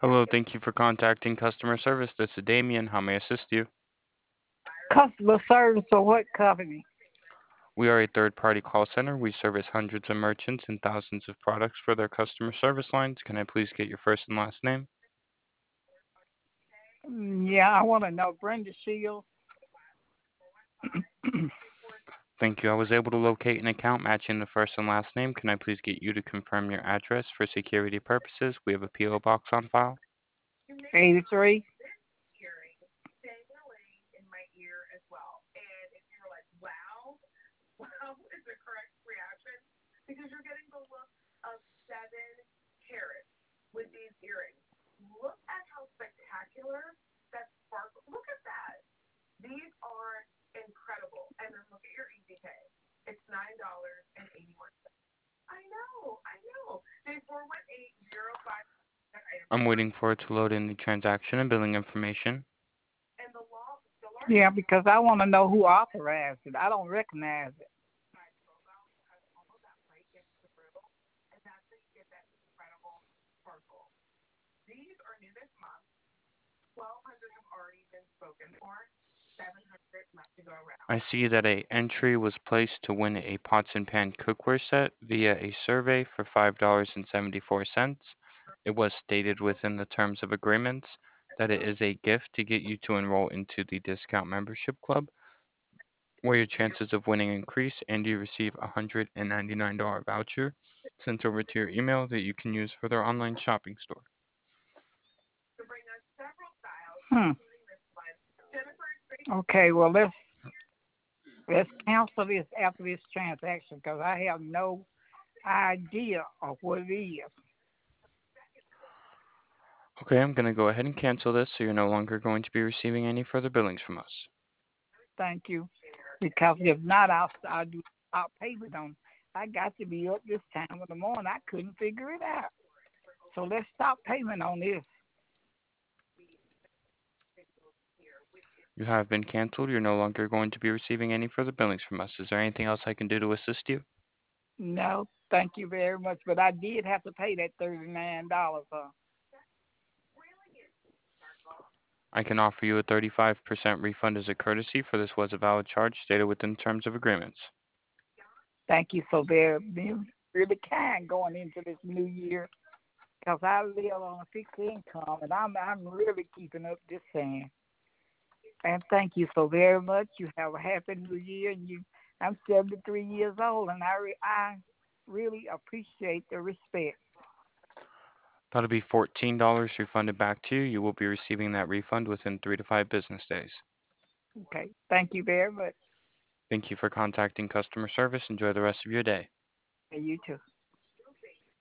Hello, thank you for contacting customer service. This is Damien. How may I assist you? Customer service for what company? We are a third-party call center. We service hundreds of merchants and thousands of products for their customer service lines. Can I please get your first and last name? Yeah, I want to know Brenda Shields. Thank you. I was able to locate an account matching the first and last name. Can I please get you to confirm your address for security purposes? We have a PO box on file. 83. I'm waiting for it to load in the transaction and billing information. Yeah, because I want to know who authorized it. I don't recognize it. I see that a entry was placed to win a pots and pan cookware set via a survey for $5.74. It was stated within the terms of agreements that it is a gift to get you to enroll into the discount membership club, where your chances of winning increase and you receive a $199 voucher sent over to your email that you can use for their online shopping store. Hmm. Okay, well let's cancel this after this transaction because I have no idea of what it is. Okay, I'm going to go ahead and cancel this so you're no longer going to be receiving any further billings from us. Thank you. Because if not, I'll do I'll payment on. I got to be up this time of the morning. I couldn't figure it out. So let's stop payment on this. You have been canceled. You're no longer going to be receiving any further billings from us. Is there anything else I can do to assist you? No, thank you very much. But I did have to pay that $39. I can offer you a 35% refund as a courtesy, for this was a valid charge stated within terms of agreements. Thank you so very being really kind going into this new year. Because I live on a fixed income and I'm really keeping up this thing. And thank you so very much. You have a happy new year and I'm 73 years old and I really appreciate the respect. That'll be $14 refunded back to you. You will be receiving that refund within 3 to 5 business days. Okay. Thank you very much. Thank you for contacting customer service. Enjoy the rest of your day. And you too.